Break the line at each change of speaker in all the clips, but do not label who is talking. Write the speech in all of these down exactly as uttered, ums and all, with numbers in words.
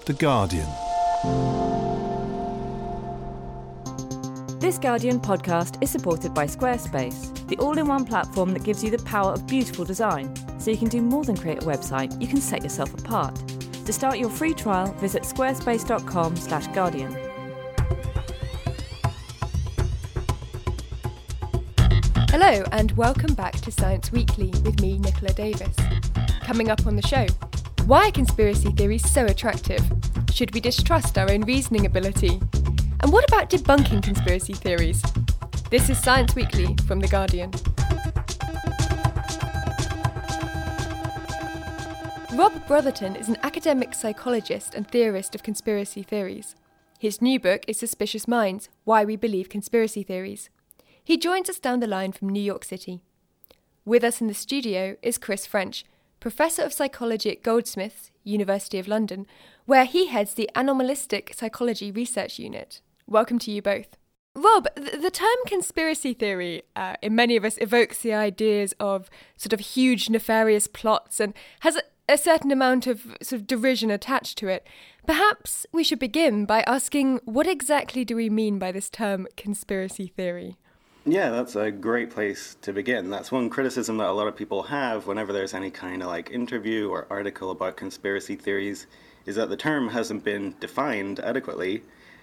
The Guardian.
This Guardian podcast is supported by Squarespace, the all-in-one platform that gives you the power of beautiful design, so you can do more than create a website, you can set yourself apart. To start your free trial, visit squarespace.com slash guardian.
Hello and welcome back to Science Weekly with me, Nicola Davis. Coming up on the show, why are conspiracy theories so attractive? Should we distrust our own reasoning ability? And what about debunking conspiracy theories? This is Science Weekly from The Guardian. Rob Brotherton is an academic psychologist and theorist of conspiracy theories. His new book is Suspicious Minds: Why We Believe Conspiracy Theories. He joins us down the line from New York City. With us in the studio is Chris French, Professor of Psychology at Goldsmiths, University of London, where he heads the Anomalistic Psychology Research Unit. Welcome to you both. Rob, th- the term conspiracy theory uh, in many of us evokes the ideas of sort of huge nefarious plots and has a, a certain amount of sort of derision attached to it. Perhaps we should begin by asking, what exactly do we mean by this term conspiracy theory?
Yeah, that's a great place to begin. That's one criticism that a lot of people have whenever there's any kind of like interview or article about conspiracy theories, is that the term hasn't been defined adequately.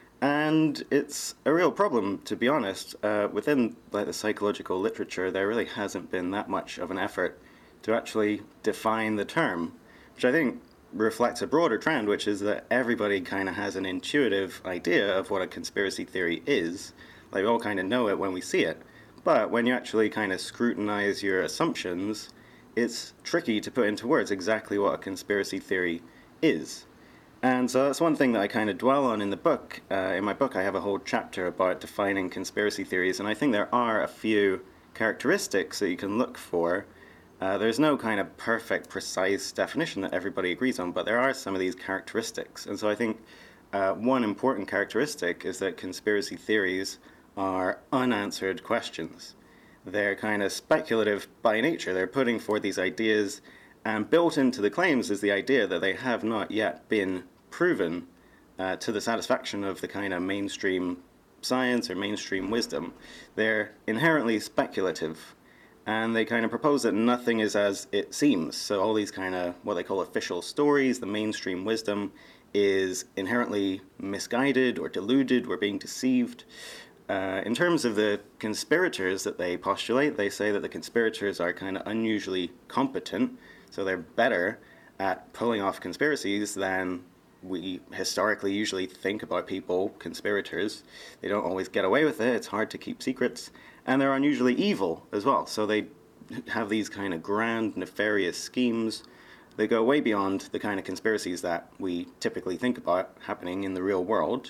And it's a real problem, to be honest. Uh, within like the psychological literature, there really hasn't been that much of an effort to actually define the term, which I think reflects a broader trend, which is that everybody kind of has an intuitive idea of what a conspiracy theory is. Like, we all kind of know it when we see it. But when you actually kind of scrutinize your assumptions, it's tricky to put into words exactly what a conspiracy theory is. And so that's one thing that I kind of dwell on in the book. Uh, in my book, I have a whole chapter about defining conspiracy theories, and I think there are a few characteristics that you can look for. Uh, there's no kind of perfect, precise definition that everybody agrees on, but there are some of these characteristics. And so I think uh, one important characteristic is that conspiracy theories are unanswered questions. They're kind of speculative by nature. They're putting forth these ideas, and built into the claims is the idea that they have not yet been proven uh, to the satisfaction of the kind of mainstream science or mainstream wisdom. They're inherently speculative, and they kind of propose that nothing is as it seems. So all these kind of what they call official stories, the mainstream wisdom, is inherently misguided or deluded. We're being deceived. Uh, in terms of the conspirators that they postulate, they say that the conspirators are kind of unusually competent, so they're better at pulling off conspiracies than we historically usually think about people, conspirators. They don't always get away with it, it's hard to keep secrets, and they're unusually evil as well, so they have these kind of grand, nefarious schemes. They go way beyond the kind of conspiracies that we typically think about happening in the real world.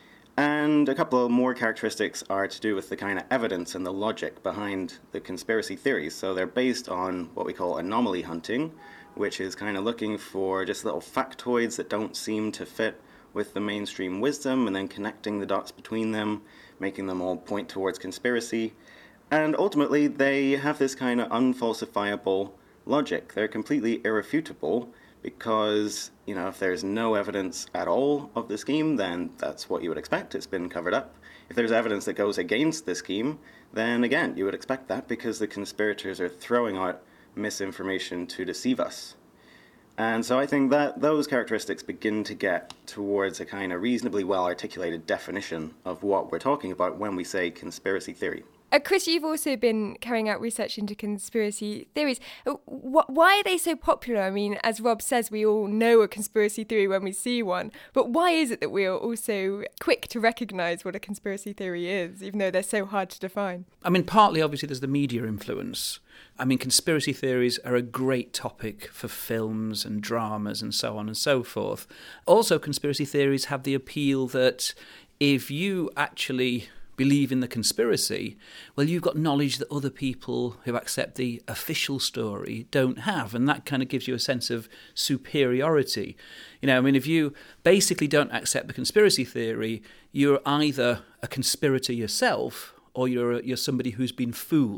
And a couple of more characteristics are to do with the kind of evidence and the logic behind the conspiracy theories. So they're based on what we call anomaly hunting, which is kind of looking for just little factoids that don't seem to fit with the mainstream wisdom, and then connecting the dots between them, making them all point towards conspiracy. And ultimately, they have this kind of unfalsifiable logic. They're completely irrefutable, because, you know, if there's no evidence at all of the scheme, then that's what you would expect. It's been covered up. If there's evidence that goes against the scheme, then again, you would expect that, because the conspirators are throwing out misinformation to deceive us. And so I think that those characteristics begin to get towards a kind of reasonably well-articulated definition of what we're talking about when we say conspiracy theory.
Uh, Chris, you've also been carrying out research into conspiracy theories. Uh, wh- why are they so popular? I mean, as Rob says, we all know a conspiracy theory when we see one. But why is it that we are also quick to recognise what a conspiracy theory is, even though they're so hard to define?
I mean, partly, obviously, there's the media influence. I mean, conspiracy theories are a great topic for films and dramas and so on and so forth. Also, conspiracy theories have the appeal that if you actually believe in the conspiracy, well, you've got knowledge that other people who accept the official story don't have, and that kind of gives you a sense of superiority. You know, I mean, if you basically don't accept the conspiracy theory, you're either a conspirator yourself or you're you're somebody who's been fooled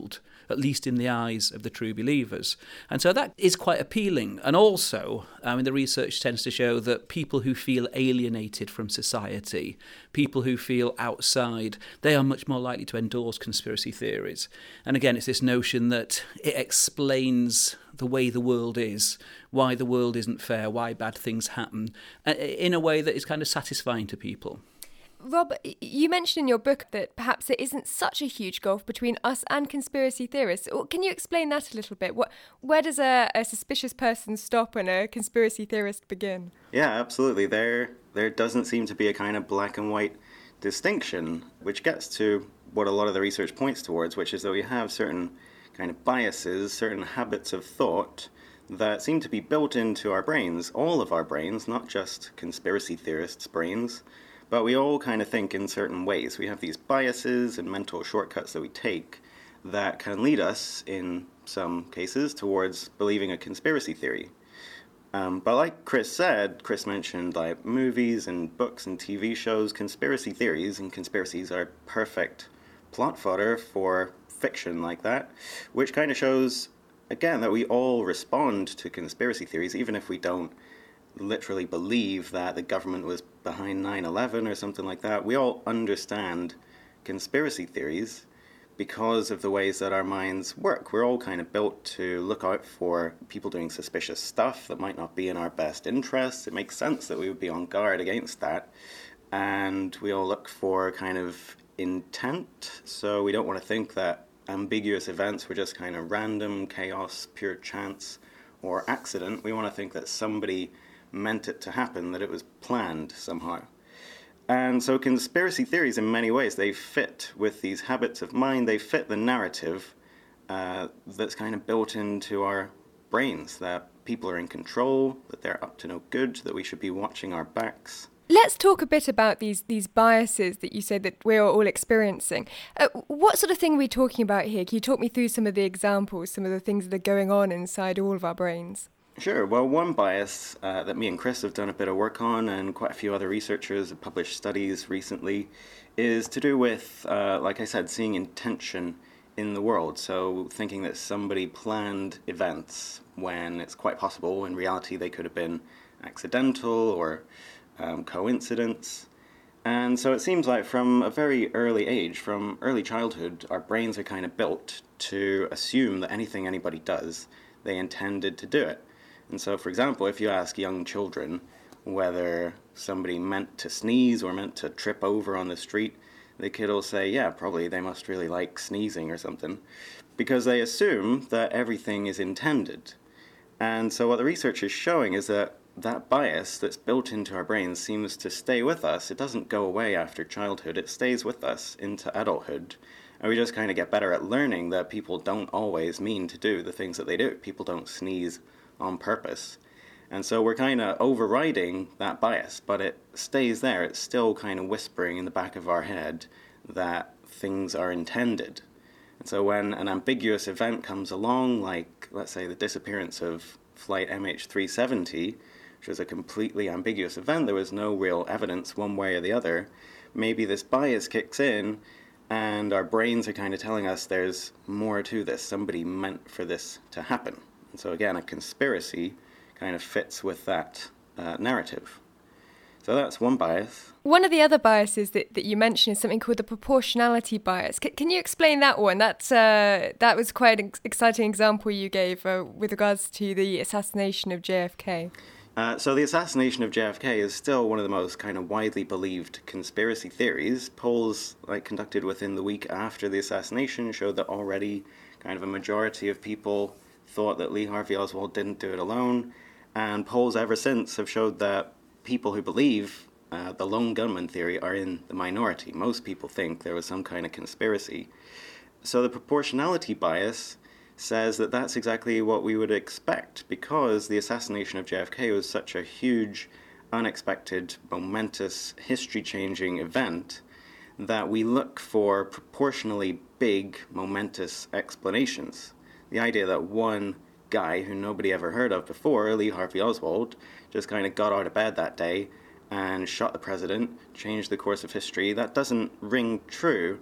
at least in the eyes of the true believers. And so that is quite appealing. And also, I mean, the research tends to show that people who feel alienated from society, people who feel outside, they are much more likely to endorse conspiracy theories. And again, it's this notion that it explains the way the world is, why the world isn't fair, why bad things happen, in a way that is kind of satisfying to people.
Rob, you mentioned in your book that perhaps there isn't such a huge gulf between us and conspiracy theorists. Can you explain that a little bit? What, where does a, a suspicious person stop and a conspiracy theorist begin?
Yeah, absolutely. There, there doesn't seem to be a kind of black and white distinction, which gets to what a lot of the research points towards, which is that we have certain kind of biases, certain habits of thought that seem to be built into our brains, all of our brains, not just conspiracy theorists' brains. But we all kind of think in certain ways. We have these biases and mental shortcuts that we take that can lead us, in some cases, towards believing a conspiracy theory. Um, but like Chris said, Chris mentioned like movies and books and T V shows, conspiracy theories and conspiracies are perfect plot fodder for fiction like that, which kind of shows, again, that we all respond to conspiracy theories, even if we don't literally believe that the government was behind nine eleven or something like that. We all understand conspiracy theories because of the ways that our minds work. We're all kind of built to look out for people doing suspicious stuff that might not be in our best interests. It makes sense that we would be on guard against that. And we all look for kind of intent, so we don't want to think that ambiguous events were just kind of random chaos, pure chance, or accident. We want to think that somebody meant it to happen, that it was planned somehow. And so conspiracy theories, in many ways, they fit with these habits of mind. They fit the narrative uh, that's kind of built into our brains, that people are in control, that they're up to no good, that we should be watching our backs.
Let's talk a bit about these these biases that you said that we're all experiencing. Uh, what sort of thing are we talking about here? Can you talk me through some of the examples, some of the things that are going on inside all of our brains?
Sure. Well, one bias uh, that me and Chris have done a bit of work on, and quite a few other researchers have published studies recently, is to do with, uh, like I said, seeing intention in the world. So thinking that somebody planned events when it's quite possible in reality they could have been accidental or um, coincidence. And so it seems like from a very early age, from early childhood, our brains are kind of built to assume that anything anybody does, they intended to do it. And so, for example, if you ask young children whether somebody meant to sneeze or meant to trip over on the street, the kid will say, yeah, probably they must really like sneezing or something, because they assume that everything is intended. And so what the research is showing is that that bias that's built into our brains seems to stay with us. It doesn't go away after childhood. It stays with us into adulthood. And we just kind of get better at learning that people don't always mean to do the things that they do. People don't sneeze on purpose. And so we're kind of overriding that bias, but it stays there. It's still kind of whispering in the back of our head that things are intended. And so when an ambiguous event comes along, like, let's say, the disappearance of flight M H three seventy, which was a completely ambiguous event, there was no real evidence one way or the other, maybe this bias kicks in and our brains are kind of telling us there's more to this. Somebody meant for this to happen. And so again, a conspiracy kind of fits with that uh, narrative. So that's one bias.
One of the other biases that, that you mentioned is something called the proportionality bias. C- can you explain that one? That's, uh, that was quite an exciting example you gave uh, with regards to the assassination of J F K.
Uh, so the assassination of J F K is still one of the most kind of widely believed conspiracy theories. Polls like conducted within the week after the assassination showed that already kind of a majority of people thought that Lee Harvey Oswald didn't do it alone. And polls ever since have showed that people who believe uh, the lone gunman theory are in the minority. Most people think there was some kind of conspiracy. So the proportionality bias says that that's exactly what we would expect, because the assassination of J F K was such a huge, unexpected, momentous, history-changing event that we look for proportionally big, momentous explanations. The idea that one guy who nobody ever heard of before, Lee Harvey Oswald, just kind of got out of bed that day and shot the president, changed the course of history, that doesn't ring true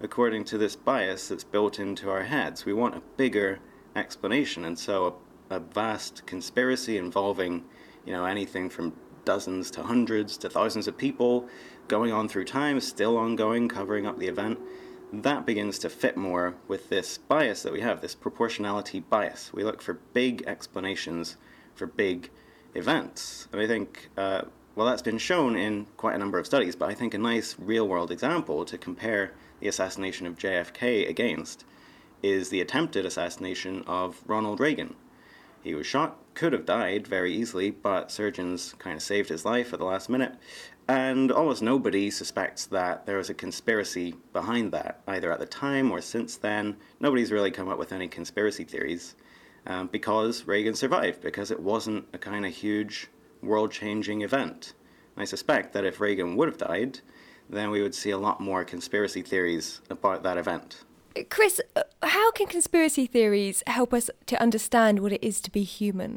according to this bias that's built into our heads. We want a bigger explanation, and so a, a vast conspiracy involving, you know, anything from dozens to hundreds to thousands of people going on through time, still ongoing, covering up the event, that begins to fit more with this bias that we have, this proportionality bias. We look for big explanations for big events. And I think, uh, well, that's been shown in quite a number of studies, but I think a nice real-world example to compare the assassination of J F K against is the attempted assassination of Ronald Reagan. He was shot, could have died very easily, but surgeons kind of saved his life at the last minute. And almost nobody suspects that there was a conspiracy behind that, either at the time or since then. Nobody's really come up with any conspiracy theories um, because Reagan survived, because it wasn't a kind of huge world-changing event. I suspect that if Reagan would have died, then we would see a lot more conspiracy theories about that event.
Chris, how can conspiracy theories help us to understand what it is to be human?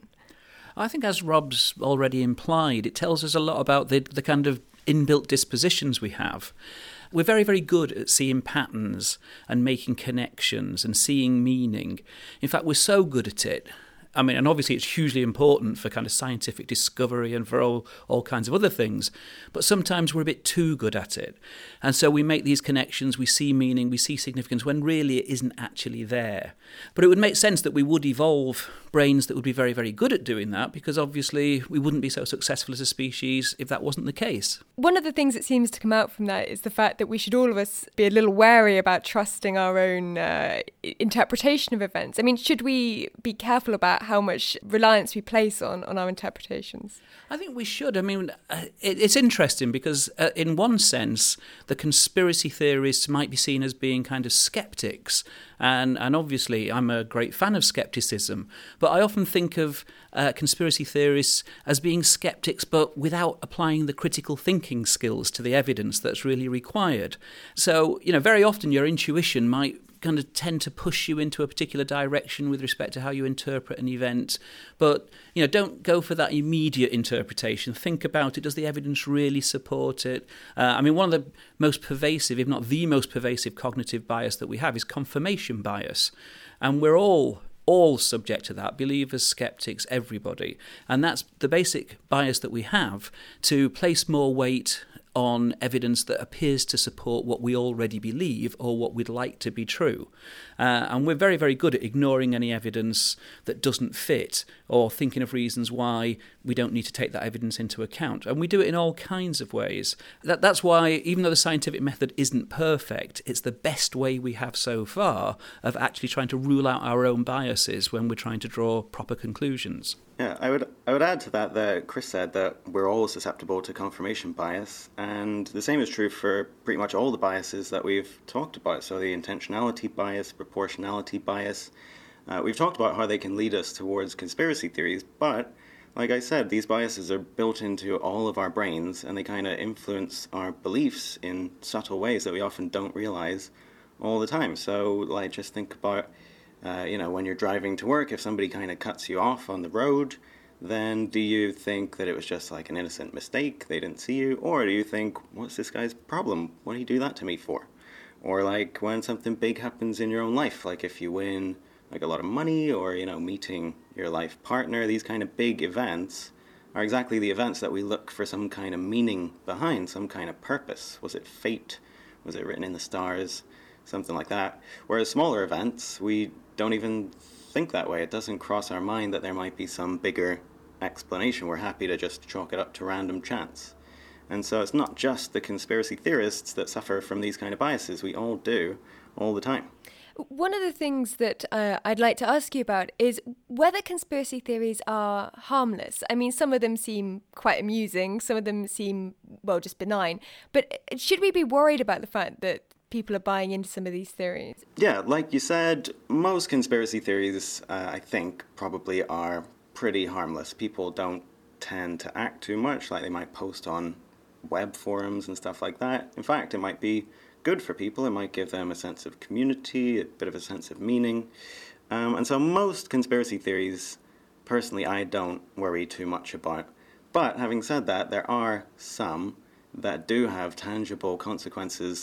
I think, as Rob's already implied, it tells us a lot about the, the kind of inbuilt dispositions we have. We're very, very good at seeing patterns and making connections and seeing meaning. In fact, we're so good at it. I mean, and obviously it's hugely important for kind of scientific discovery and for all, all kinds of other things, but sometimes we're a bit too good at it. And so we make these connections, we see meaning, we see significance, when really it isn't actually there. But it would make sense that we would evolve brains that would be very, very good at doing that, because obviously we wouldn't be so successful as a species if that wasn't the case.
One of the things that seems to come out from that is the fact that we should all of us be a little wary about trusting our own uh, interpretation of events. I mean, should we be careful about how much reliance we place on, on our interpretations?
I think we should. I mean, uh, it, it's interesting because uh, in one sense, the conspiracy theorists might be seen as being kind of skeptics. And, and obviously, I'm a great fan of skepticism. But I often think of uh, conspiracy theorists as being skeptics, but without applying the critical thinking skills to the evidence that's really required. So, you know, very often your intuition might kind of tend to push you into a particular direction with respect to how you interpret an event. But, you know, don't go for that immediate interpretation. Think about it. Does the evidence really support it? Uh, I mean, one of the most pervasive, if not the most pervasive cognitive bias that we have is confirmation bias. And we're all all subject to that, believers, skeptics, everybody. And that's the basic bias that we have, to place more weight on evidence that appears to support what we already believe or what we'd like to be true. Uh, and we're very, very good at ignoring any evidence that doesn't fit or thinking of reasons why we don't need to take that evidence into account. And we do it in all kinds of ways. That, that's why, even though the scientific method isn't perfect, it's the best way we have so far of actually trying to rule out our own biases when we're trying to draw proper conclusions.
Yeah, I would I would add to that that Chris said that we're all susceptible to confirmation bias, and the same is true for pretty much all the biases that we've talked about. So the intentionality bias, proportionality bias, uh, we've talked about how they can lead us towards conspiracy theories, but like I said, these biases are built into all of our brains, and they kind of influence our beliefs in subtle ways that we often don't realize all the time. So like just think about Uh, you know, when you're driving to work, if somebody kind of cuts you off on the road, then do you think that it was just like an innocent mistake, they didn't see you? Or do you think, what's this guy's problem? What do you do that to me for? Or like when something big happens in your own life, like if you win like a lot of money, or, you know, meeting your life partner, these kind of big events are exactly the events that we look for some kind of meaning behind, some kind of purpose. Was it fate? Was it written in the stars? Something like that. Whereas smaller events, we don't even think that way. It doesn't cross our mind that there might be some bigger explanation. We're happy to just chalk it up to random chance. And so it's not just the conspiracy theorists that suffer from these kind of biases. We all do, all the time.
One of the things that uh, I'd like to ask you about is whether conspiracy theories are harmless. I mean, some of them seem quite amusing, some of them seem, well, just benign. But should we be worried about the fact that people are buying into some of these theories?
Yeah, like you said, most conspiracy theories, uh, I think, probably are pretty harmless. People don't tend to act too much, like they might post on web forums and stuff like that. In fact, it might be good for people. It might give them a sense of community, a bit of a sense of meaning. Um, and so most conspiracy theories, personally, I don't worry too much about. But having said that, there are some that do have tangible consequences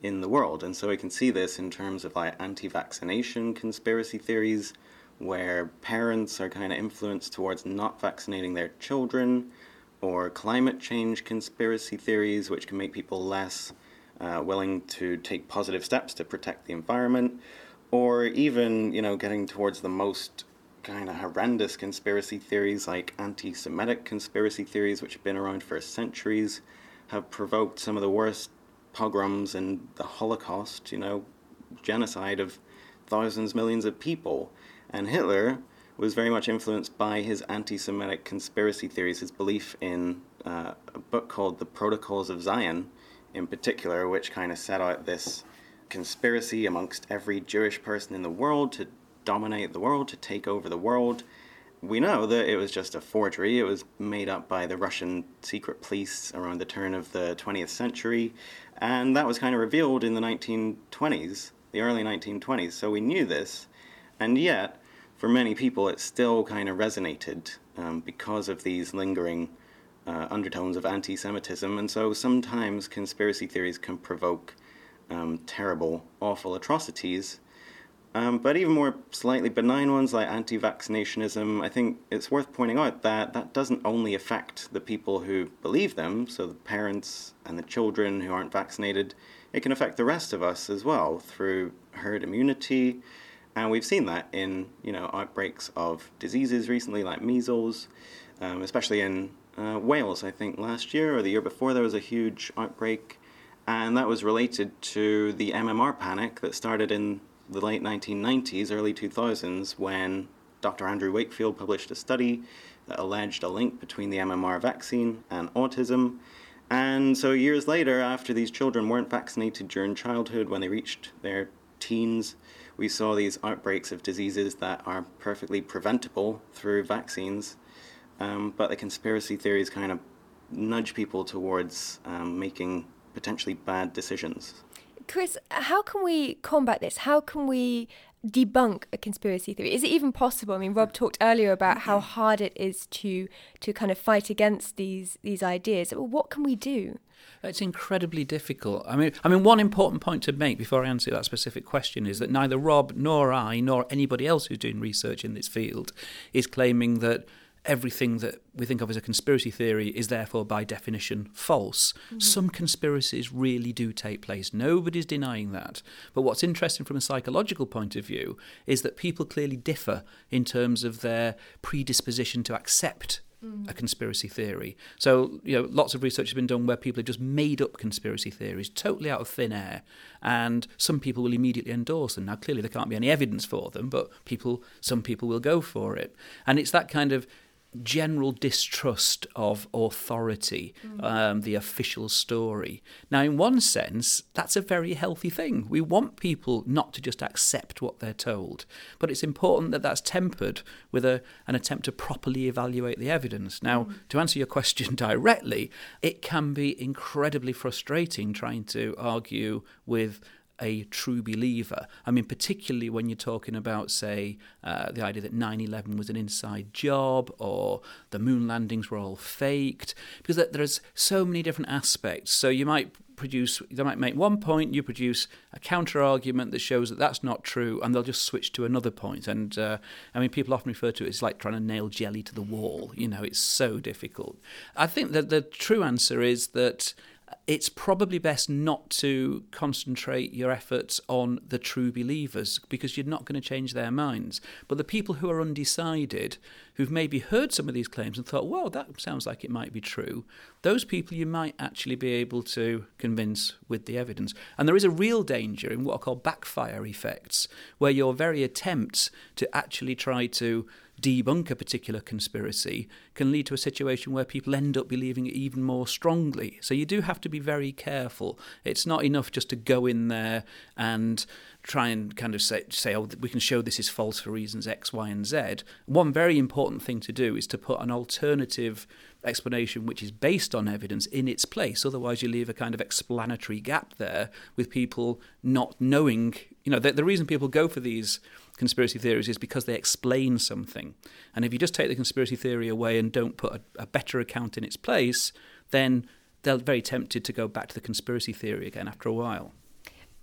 in the world. And so we can see this in terms of like anti-vaccination conspiracy theories, where parents are kind of influenced towards not vaccinating their children, or climate change conspiracy theories, which can make people less uh, willing to take positive steps to protect the environment, or even, you know, getting towards the most kind of horrendous conspiracy theories like anti-Semitic conspiracy theories, which have been around for centuries, have provoked some of the worst pogroms and the Holocaust, you know, genocide of thousands, millions of people. And Hitler was very much influenced by his anti-Semitic conspiracy theories, his belief in uh, a book called The Protocols of Zion, in particular, which kind of set out this conspiracy amongst every Jewish person in the world to dominate the world, to take over the world. We know that it was just a forgery. It was made up by the Russian secret police around the turn of the twentieth century, and that was kind of revealed in the nineteen twenties, the early nineteen twenties. So we knew this, and yet, for many people, it still kind of resonated um, because of these lingering uh, undertones of anti-Semitism. And so sometimes conspiracy theories can provoke um, terrible, awful atrocities. Um, but even more slightly benign ones like anti-vaccinationism, I think it's worth pointing out that that doesn't only affect the people who believe them, so the parents and the children who aren't vaccinated. It can affect the rest of us as well through herd immunity. And we've seen that in, you know, outbreaks of diseases recently, like measles, um, especially in uh, Wales, I think last year or the year before, there was a huge outbreak. And that was related to the M M R panic that started in the late nineteen nineties, early two thousands, when Doctor Andrew Wakefield published a study that alleged a link between the M M R vaccine and autism. And so years later, after these children weren't vaccinated during childhood, when they reached their teens, we saw these outbreaks of diseases that are perfectly preventable through vaccines. Um, but the conspiracy theories kind of nudge people towards um, making potentially bad decisions.
Chris, how can we combat this? How can we debunk a conspiracy theory? Is it even possible? I mean, Rob talked earlier about how hard it is to to kind of fight against these these ideas. Well, what can we do?
It's incredibly difficult. I mean, I mean, one important point to make before I answer that specific question is that neither Rob nor I nor anybody else who's doing research in this field is claiming that everything that we think of as a conspiracy theory is therefore by definition false. Mm-hmm. Some conspiracies really do take place. Nobody's denying that. But what's interesting from a psychological point of view is that people clearly differ in terms of their predisposition to accept a conspiracy theory. So, you know, lots of research has been done where people have just made up conspiracy theories totally out of thin air, and some people will immediately endorse them. Now, clearly there can't be any evidence for them, but people, some people will go for it. And it's that kind of general distrust of authority, mm. um, the official story. Now, in one sense, that's a very healthy thing. We want people not to just accept what they're told, but it's important that that's tempered with a, an attempt to properly evaluate the evidence. Now, mm. to answer your question directly, it can be incredibly frustrating trying to argue with a true believer. I mean, particularly when you're talking about, say, uh, the idea that nine eleven was an inside job or the moon landings were all faked, because there's so many different aspects. So you might produce, they might make one point, you produce a counter-argument that shows that that's not true, and they'll just switch to another point. And, uh, I mean, people often refer to it as like trying to nail jelly to the wall. You know, it's so difficult. I think that the true answer is that it's probably best not to concentrate your efforts on the true believers, because you're not going to change their minds. But the people who are undecided, who've maybe heard some of these claims and thought, well, that sounds like it might be true, those people you might actually be able to convince with the evidence. And there is a real danger in what are called backfire effects, where your very attempts to actually try to debunk a particular conspiracy can lead to a situation where people end up believing it even more strongly. So you do have to be very careful. It's not enough just to go in there and try and kind of say, say, oh, we can show this is false for reasons X, Y, and Z. One very important thing to do is to put an alternative explanation which is based on evidence in its place. Otherwise, you leave a kind of explanatory gap there with people not knowing. You know, the, the reason people go for these conspiracy theories is because they explain something. And if you just take the conspiracy theory away and don't put a, a better account in its place, then they're very tempted to go back to the conspiracy theory again after a while.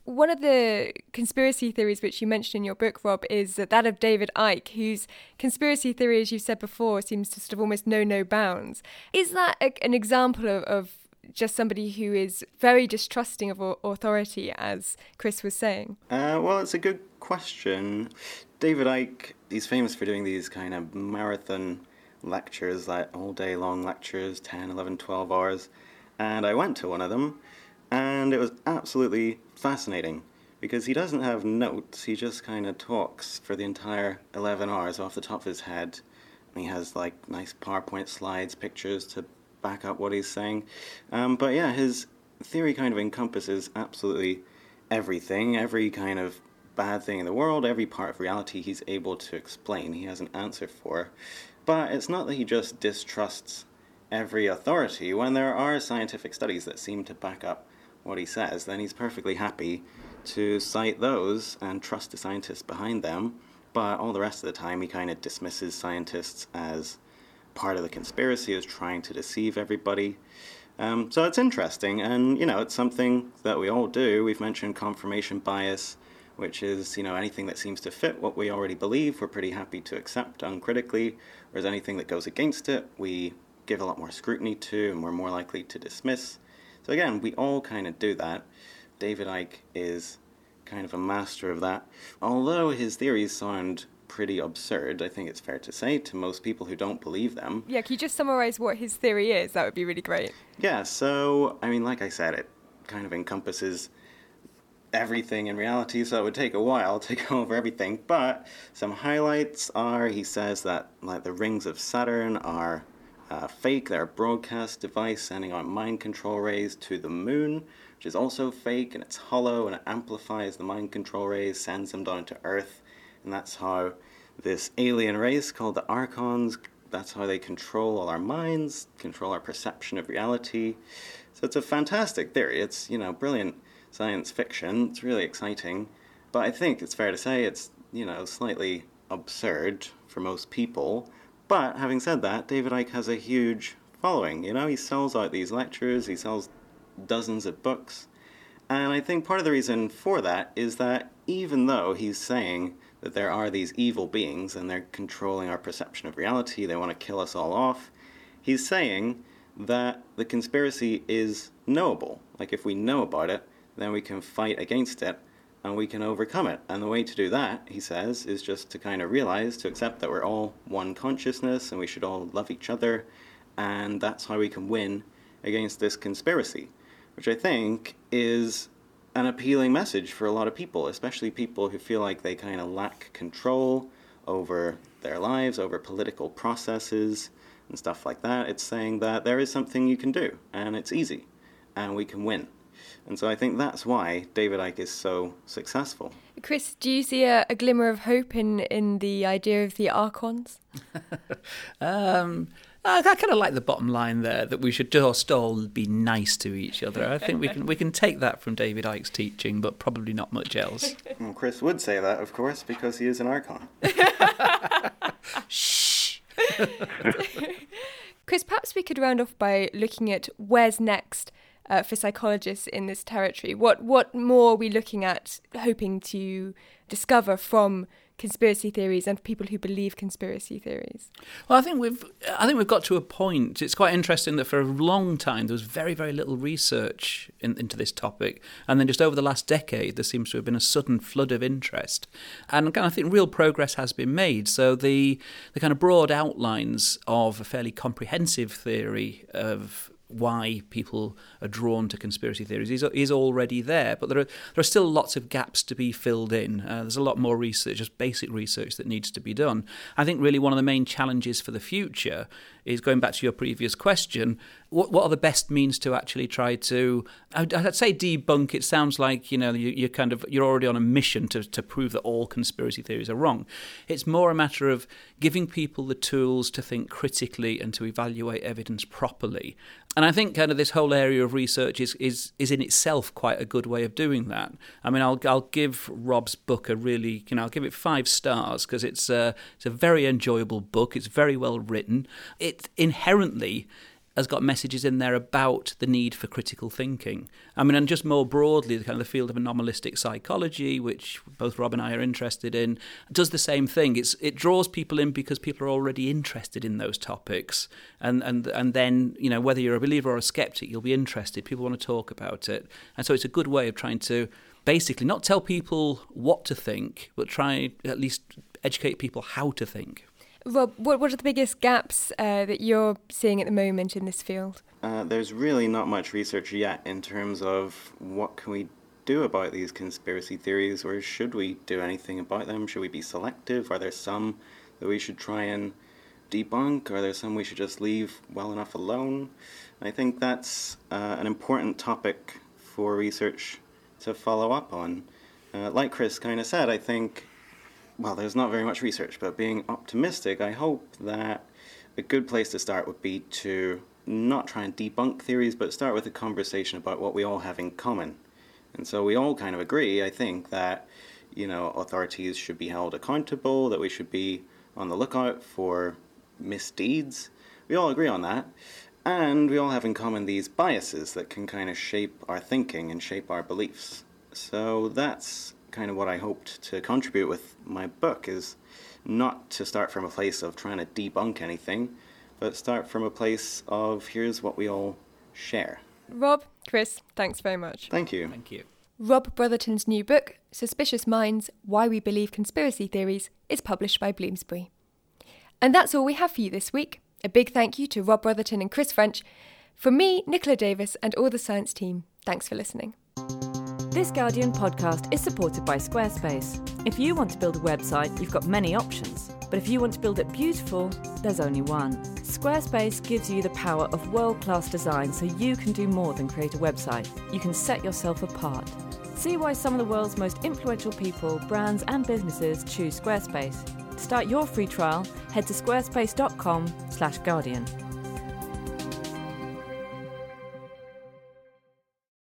One of the conspiracy theories which you mentioned in your book, Rob, is that of David Icke, whose conspiracy theory, as you said before, seems to sort of almost know no bounds. Is that a, an example of, of just somebody who is very distrusting of authority, as Chris was saying?
Uh, well, it's a good question. David Icke, he's famous for doing these kind of marathon lectures, like all day long lectures, ten, eleven, twelve hours. And I went to one of them, and it was absolutely fascinating because he doesn't have notes. He just kind of talks for the entire eleven hours off the top of his head. And he has like nice PowerPoint slides, pictures to back up what he's saying. Um, but yeah, his theory kind of encompasses absolutely everything, every kind of bad thing in the world, every part of reality he's able to explain. He has an answer for. But it's not that he just distrusts every authority. When there are scientific studies that seem to back up what he says, then he's perfectly happy to cite those and trust the scientists behind them. But all the rest of the time, he kind of dismisses scientists as part of the conspiracy, as trying to deceive everybody. Um, so it's interesting, and, you know, it's something that we all do. We've mentioned confirmation bias, which is, you know, anything that seems to fit what we already believe, we're pretty happy to accept uncritically, whereas anything that goes against it, we give a lot more scrutiny to, and we're more likely to dismiss. So again, we all kind of do that. David Icke is kind of a master of that. Although his theories sound pretty absurd, I think it's fair to say, to most people who don't believe them.
Yeah, can you just summarise what his theory is? That would be really great.
Yeah, so, I mean, like I said, it kind of encompasses everything in reality, so it would take a while to go over everything, but some highlights are, he says that like the rings of Saturn are uh, fake. They're a broadcast device sending out mind control rays to the moon, which is also fake, and it's hollow, and it amplifies the mind control rays, sends them down to Earth, and that's how this alien race called the Archons, that's how they control all our minds, control our perception of reality. So it's a fantastic theory. It's, you know, brilliant science fiction. It's really exciting. But I think it's fair to say it's, you know, slightly absurd for most people. But having said that, David Icke has a huge following. You know, he sells out these lectures, he sells dozens of books. And I think part of the reason for that is that even though he's saying that there are these evil beings and they're controlling our perception of reality, they want to kill us all off, he's saying that the conspiracy is knowable. Like, if we know about it, then we can fight against it and we can overcome it. And the way to do that, he says, is just to kind of realize, to accept that we're all one consciousness and we should all love each other, and that's how we can win against this conspiracy, which I think is an appealing message for a lot of people, especially people who feel like they kind of lack control over their lives, over political processes and stuff like that. It's saying that there is something you can do, and it's easy, and we can win. And so I think that's why David Icke is so successful.
Chris, do you see a, a glimmer of hope in, in the idea of the Archons?
um, I, I kind of like the bottom line there, that we should just all be nice to each other. I think we can we can take that from David Icke's teaching, but probably not much else.
Well, Chris would say that, of course, because he is an Archon.
Shh.
Chris, perhaps we could round off by looking at where's next Uh, for psychologists in this territory. What what more are we looking at, hoping to discover from conspiracy theories and people who believe conspiracy theories?
Well, I think we've I think we've got to a point. It's quite interesting that for a long time there was very very little research in, into this topic, and then just over the last decade there seems to have been a sudden flood of interest, and again, I think real progress has been made. So the the kind of broad outlines of a fairly comprehensive theory of why people are drawn to conspiracy theories is, is already there, but there are there are still lots of gaps to be filled in. Uh, there's a lot more research, just basic research, that needs to be done. I think really one of the main challenges for the future is, going back to your previous question, what what are the best means to actually try to, I'd, I'd say debunk. It sounds like, you know, you, you're kind of you're already on a mission to to prove that all conspiracy theories are wrong. It's more a matter of giving people the tools to think critically and to evaluate evidence properly. And I think kind of this whole area of research is, is, is in itself quite a good way of doing that. I mean, I'll I'll give Rob's book a really, you know, I'll give it five stars because it's a, it's a very enjoyable book. It's very well written. It inherently has got messages in there about the need for critical thinking. I mean, and just more broadly, the kind of the field of anomalistic psychology, which both Rob and I are interested in, does the same thing. It's it draws people in because people are already interested in those topics, and and and then, you know, whether you're a believer or a skeptic, you'll be interested. People want to talk about it, and so it's a good way of trying to basically not tell people what to think, but try at least educate people how to think.
Rob, what what are the biggest gaps uh, that you're seeing at the moment in this field?
Uh, there's really not much research yet in terms of what can we do about these conspiracy theories, or should we do anything about them? Should we be selective? Are there some that we should try and debunk? Are there some we should just leave well enough alone? I think that's uh, an important topic for research to follow up on. Uh, like Chris kind of said, I think, well, there's not very much research, but being optimistic, I hope that a good place to start would be to not try and debunk theories, but start with a conversation about what we all have in common. And so we all kind of agree, I think, that, you know, authorities should be held accountable, that we should be on the lookout for misdeeds. We all agree on that. And we all have in common these biases that can kind of shape our thinking and shape our beliefs. So that's kind of what I hoped to contribute with my book, is not to start from a place of trying to debunk anything, but start from a place of here's what we all share.
Rob, Chris, thanks very much.
Thank you.
Thank you.
Rob Brotherton's new book, Suspicious Minds, Why We Believe Conspiracy Theories, is published by Bloomsbury. And that's all we have for you this week. A big thank you to Rob Brotherton and Chris French. From me, Nicola Davis, and all the science team, thanks for listening.
This Guardian podcast is supported by Squarespace. If you want to build a website, you've got many options. But if you want to build it beautiful, there's only one. Squarespace gives you the power of world-class design so you can do more than create a website. You can set yourself apart. See why some of the world's most influential people, brands and businesses choose Squarespace. To start your free trial, head to squarespace dot com slash guardian.